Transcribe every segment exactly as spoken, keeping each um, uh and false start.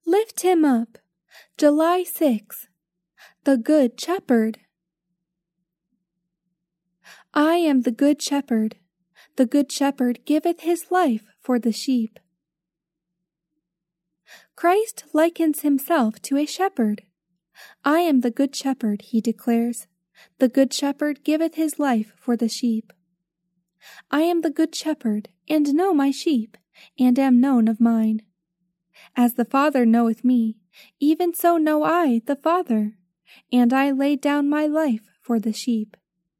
Lift him up. July sixth. The Good Shepherd. I am the Good Shepherd. The Good Shepherd giveth his life for the sheep. Christ likens himself to a shepherd. I am the Good Shepherd, he declares. The Good Shepherd giveth his life for the sheep. I am the Good Shepherd, and know my sheep, and am known of mine. As the Father knoweth me, even so know I the Father, and I lay down my life for the sheep.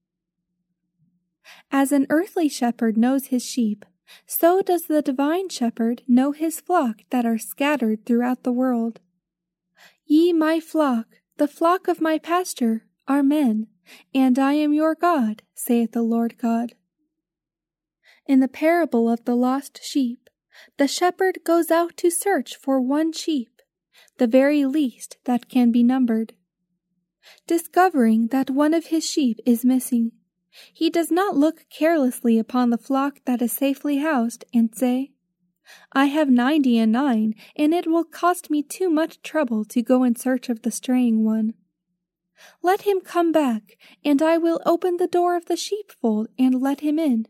As an earthly shepherd knows his sheep, so does the divine shepherd know his flock that are scattered throughout the world. Ye my flock, the flock of my pasture, are men, and I am your God, saith the Lord God. In the parable of the lost sheep, the shepherd goes out to search for one sheep, the very least that can be numbered. Discovering that one of his sheep is missing, he does not look carelessly upon the flock that is safely housed and say, I have ninety and nine, and it will cost me too much trouble to go in search of the straying one. Let him come back, and I will open the door of the sheepfold and let him in.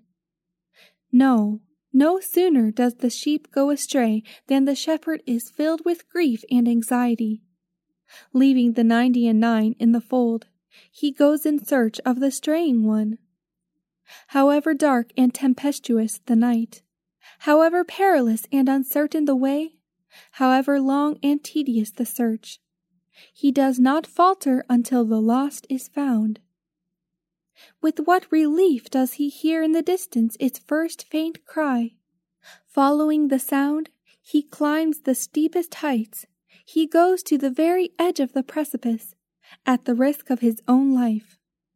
No, no sooner does the sheep go astray than the shepherd is filled with grief and anxiety. Leaving the ninety and nine in the fold, he goes in search of the straying one. However dark and tempestuous the night, however perilous and uncertain the way, however long and tedious the search, he does not falter until the lost is found. With what relief does he hear in the distance its first faint cry! Following the sound, he climbs the steepest heights. He goes to the very edge of the precipice, at the risk of his own life.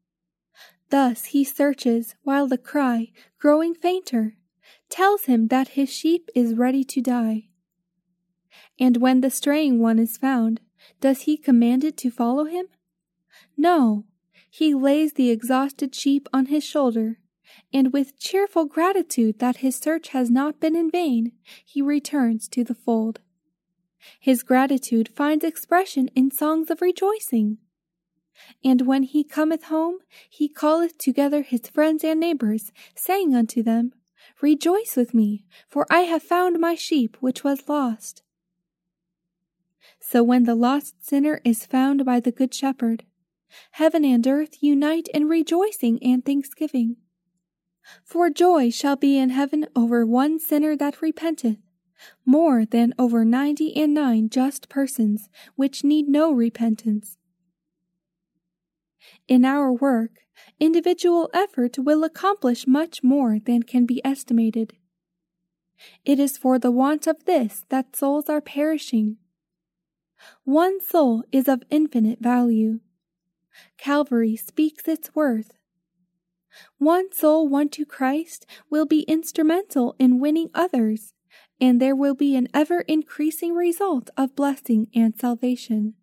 Thus he searches, while the cry, growing fainter, tells him that his sheep is ready to die. And when the straying one is found, does he command it to follow him? No, he lays the exhausted sheep on his shoulder, and with cheerful gratitude that his search has not been in vain, he returns to the fold. His gratitude finds expression in songs of rejoicing. And when he cometh home, he calleth together his friends and neighbors, saying unto them, Rejoice with me, for I have found my sheep which was lost. So when the lost sinner is found by the Good Shepherd, heaven and earth unite in rejoicing and thanksgiving. For joy shall be in heaven over one sinner that repenteth, more than over ninety and nine just persons which need no repentance. In our work, individual effort will accomplish much more than can be estimated. It is for the want of this that souls are perishing. One soul is of infinite value. Calvary speaks its worth. One soul won to Christ will be instrumental in winning others, and there will be an ever-increasing result of blessing and salvation.